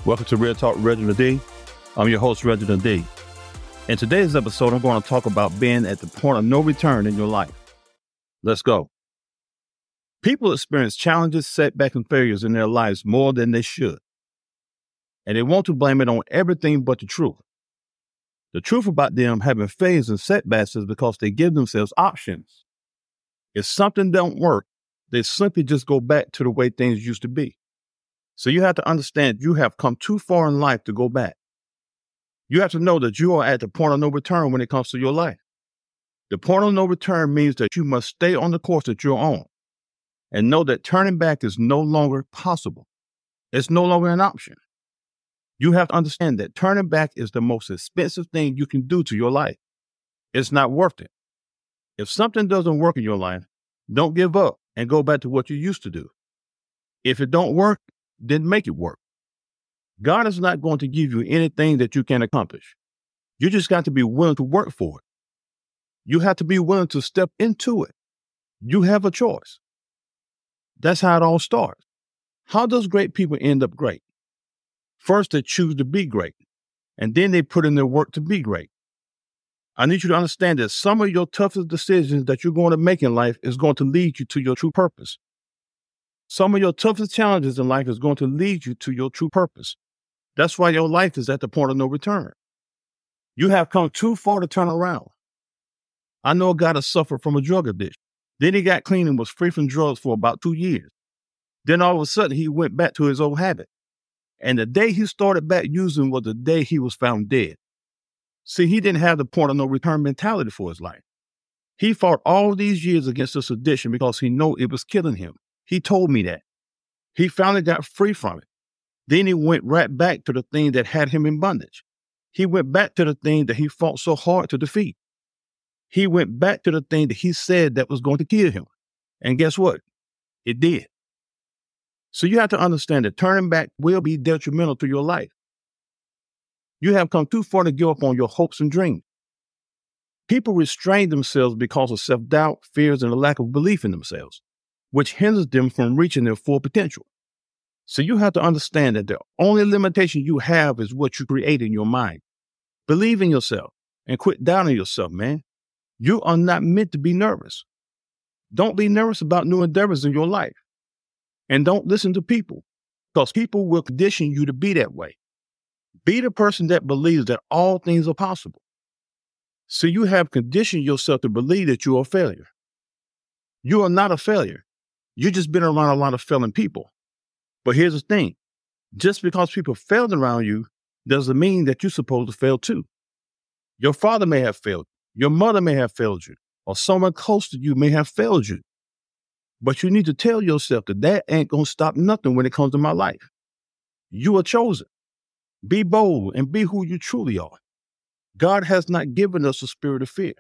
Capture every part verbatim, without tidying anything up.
Welcome to Real Talk Reginald D. I'm your host, Reginald D. In today's episode, I'm going to talk about being at the point of no return in your life. Let's go. People experience challenges, setbacks, and failures in their lives more than they should. And they want to blame it on everything but the truth. The truth about them having failures and setbacks is because they give themselves options. If something don't work, they simply just go back to the way things used to be. So you have to understand you have come too far in life to go back. You have to know that you are at the point of no return when it comes to your life. The point of no return means that you must stay on the course that you're on and know that turning back is no longer possible. It's no longer an option. You have to understand that turning back is the most expensive thing you can do to your life. It's not worth it. If something doesn't work in your life, don't give up and go back to what you used to do. If it don't work, then make it work. God is not going to give you anything that you can't accomplish. You just got to be willing to work for it. You have to be willing to step into it. You have a choice. That's how it all starts. How does great people end up great? First, they choose to be great, and then they put in their work to be great. I need you to understand that some of your toughest decisions that you're going to make in life is going to lead you to your true purpose. Some of your toughest challenges in life is going to lead you to your true purpose. That's why your life is at the point of no return. You have come too far to turn around. I know a guy that suffered from a drug addiction. Then he got clean and was free from drugs for about two years. Then all of a sudden he went back to his old habit. And the day he started back using was the day he was found dead. See, he didn't have the point of no return mentality for his life. He fought all these years against this addiction because he knew it was killing him. He told me that. He finally got free from it. Then he went right back to the thing that had him in bondage. He went back to the thing that he fought so hard to defeat. He went back to the thing that he said that was going to kill him. And guess what? It did. So you have to understand that turning back will be detrimental to your life. You have come too far to give up on your hopes and dreams. People restrain themselves because of self-doubt, fears, and a lack of belief in themselves, which hinders them from reaching their full potential. So you have to understand that the only limitation you have is what you create in your mind. Believe in yourself and quit doubting yourself, man. You are not meant to be nervous. Don't be nervous about new endeavors in your life. And don't listen to people, because people will condition you to be that way. Be the person that believes that all things are possible. So you have conditioned yourself to believe that you are a failure. You are not a failure. You've just been around a lot of failing people. But here's the thing. Just because people failed around you doesn't mean that you're supposed to fail too. Your father may have failed. Your mother may have failed you. Or someone close to you may have failed you. But you need to tell yourself that that ain't going to stop nothing when it comes to my life. You are chosen. Be bold and be who you truly are. God has not given us a spirit of fear.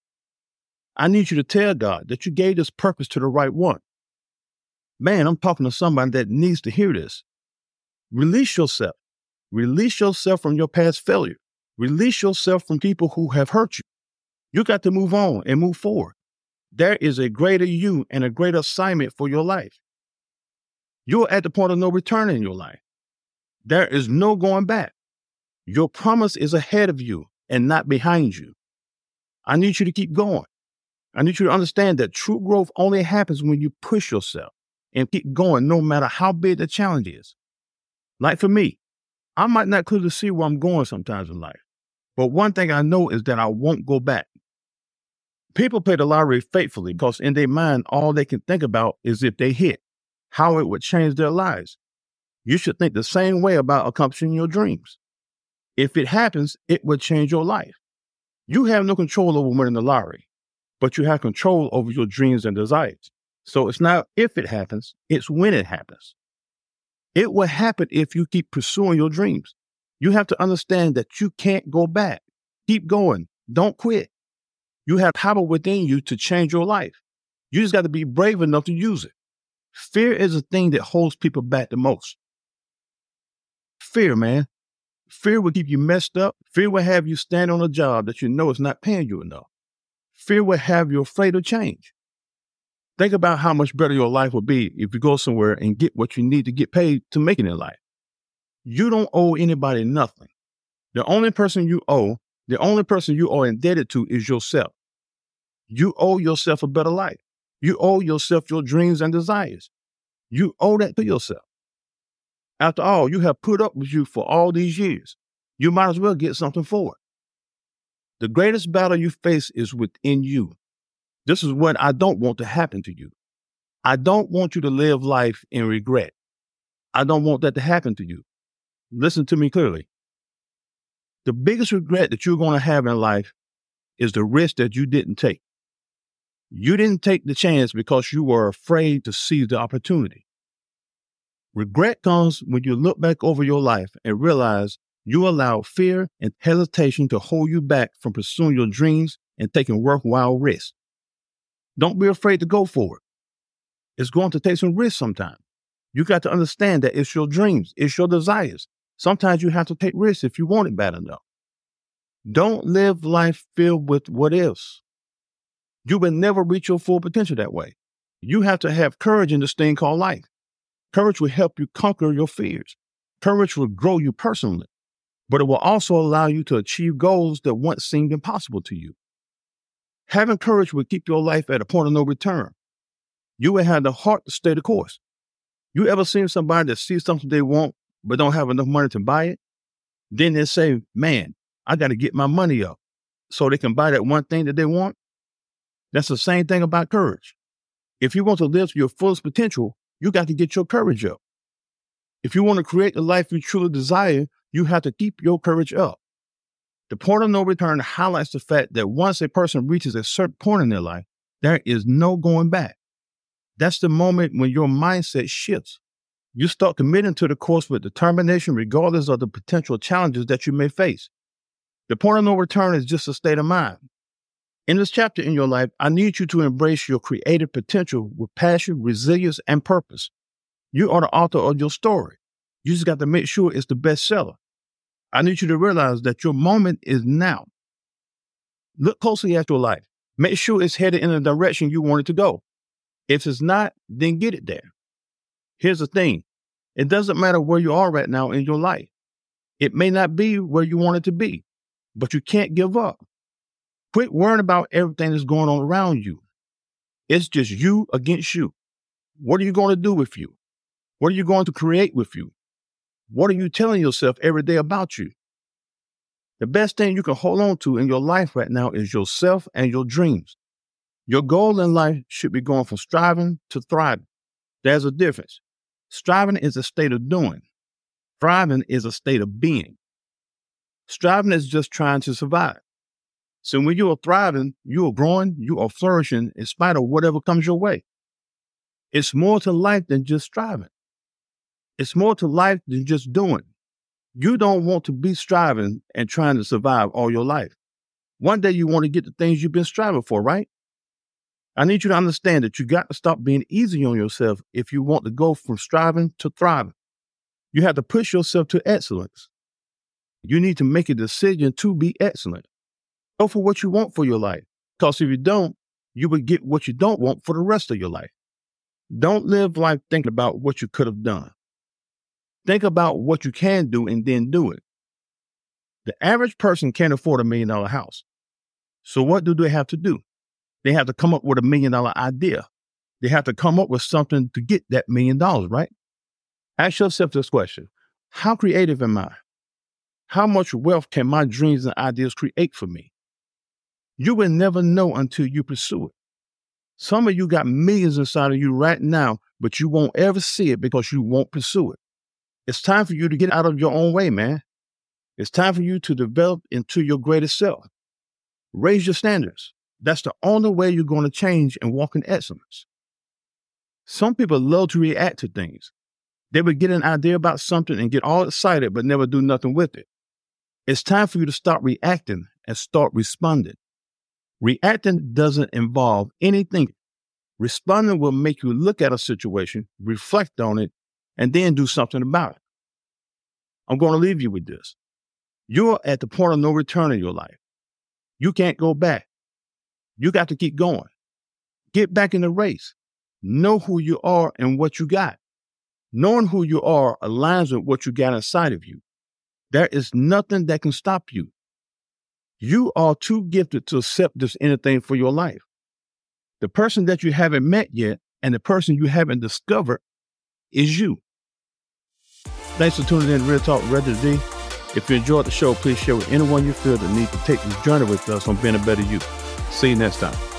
I need you to tell God that you gave this purpose to the right one. Man, I'm talking to somebody that needs to hear this. Release yourself. Release yourself from your past failure. Release yourself from people who have hurt you. You got to move on and move forward. There is a greater you and a greater assignment for your life. You're at the point of no return in your life. There is no going back. Your promise is ahead of you and not behind you. I need you to keep going. I need you to understand that true growth only happens when you push yourself and keep going no matter how big the challenge is. Like for me, I might not clearly see where I'm going sometimes in life, but one thing I know is that I won't go back. People play the lottery faithfully because in their mind, all they can think about is if they hit, how it would change their lives. You should think the same way about accomplishing your dreams. If it happens, it would change your life. You have no control over winning the lottery, but you have control over your dreams and desires. So it's not if it happens, it's when it happens. It will happen if you keep pursuing your dreams. You have to understand that you can't go back. Keep going. Don't quit. You have power within you to change your life. You just got to be brave enough to use it. Fear is the thing that holds people back the most. Fear, man. Fear will keep you messed up. Fear will have you stand on a job that you know is not paying you enough. Fear will have you afraid of change. Think about how much better your life would be if you go somewhere and get what you need to get paid to make it in life. You don't owe anybody nothing. The only person you owe, the only person you are indebted to is yourself. You owe yourself a better life. You owe yourself your dreams and desires. You owe that to yourself. After all, you have put up with you for all these years. You might as well get something for it. The greatest battle you face is within you. This is what I don't want to happen to you. I don't want you to live life in regret. I don't want that to happen to you. Listen to me clearly. The biggest regret that you're going to have in life is the risk that you didn't take. You didn't take the chance because you were afraid to seize the opportunity. Regret comes when you look back over your life and realize you allowed fear and hesitation to hold you back from pursuing your dreams and taking worthwhile risks. Don't be afraid to go for it. It's going to take some risk sometimes. You got to understand that it's your dreams, it's your desires. Sometimes you have to take risks if you want it bad enough. Don't live life filled with what ifs. You will never reach your full potential that way. You have to have courage in this thing called life. Courage will help you conquer your fears. Courage will grow you personally, but it will also allow you to achieve goals that once seemed impossible to you. Having courage will keep your life at a point of no return. You will have the heart to stay the course. You ever seen somebody that sees something they want but don't have enough money to buy it? Then they say, man, I got to get my money up so they can buy that one thing that they want. That's the same thing about courage. If you want to live to your fullest potential, you got to get your courage up. If you want to create the life you truly desire, you have to keep your courage up. The point of no return highlights the fact that once a person reaches a certain point in their life, there is no going back. That's the moment when your mindset shifts. You start committing to the course with determination regardless of the potential challenges that you may face. The point of no return is just a state of mind. In this chapter in your life, I need you to embrace your creative potential with passion, resilience, and purpose. You are the author of your story. You just got to make sure it's the bestseller. I need you to realize that your moment is now. Look closely at your life. Make sure it's headed in the direction you want it to go. If it's not, then get it there. Here's the thing. It doesn't matter where you are right now in your life. It may not be where you want it to be, but you can't give up. Quit worrying about everything that's going on around you. It's just you against you. What are you going to do with you? What are you going to create with you? What are you telling yourself every day about you? The best thing you can hold on to in your life right now is yourself and your dreams. Your goal in life should be going from striving to thriving. There's a difference. Striving is a state of doing. Thriving is a state of being. Striving is just trying to survive. So when you are thriving, you are growing, you are flourishing in spite of whatever comes your way. It's more to life than just striving. It's more to life than just doing. You don't want to be striving and trying to survive all your life. One day you want to get the things you've been striving for, right? I need you to understand that you got to stop being easy on yourself if you want to go from striving to thriving. You have to push yourself to excellence. You need to make a decision to be excellent. Go for what you want for your life, because if you don't, you will get what you don't want for the rest of your life. Don't live life thinking about what you could have done. Think about what you can do and then do it. The average person can't afford a million dollar house. So what do they have to do? They have to come up with a million dollar idea. They have to come up with something to get that million dollars, right? Ask yourself this question. How creative am I? How much wealth can my dreams and ideas create for me? You will never know until you pursue it. Some of you got millions inside of you right now, but you won't ever see it because you won't pursue it. It's time for you to get out of your own way, man. It's time for you to develop into your greatest self. Raise your standards. That's the only way you're going to change and walk in excellence. Some people love to react to things. They would get an idea about something and get all excited, but never do nothing with it. It's time for you to stop reacting and start responding. Reacting doesn't involve anything. Responding will make you look at a situation, reflect on it, and then do something about it. I'm going to leave you with this. You're at the point of no return in your life. You can't go back. You got to keep going. Get back in the race. Know who you are and what you got. Knowing who you are aligns with what you got inside of you. There is nothing that can stop you. You are too gifted to accept just anything for your life. The person that you haven't met yet and the person you haven't discovered is you. Thanks for tuning in to Real Talk Reggie today. If you enjoyed the show, please share with anyone you feel that needs to take this journey with us on being a better you. See you next time.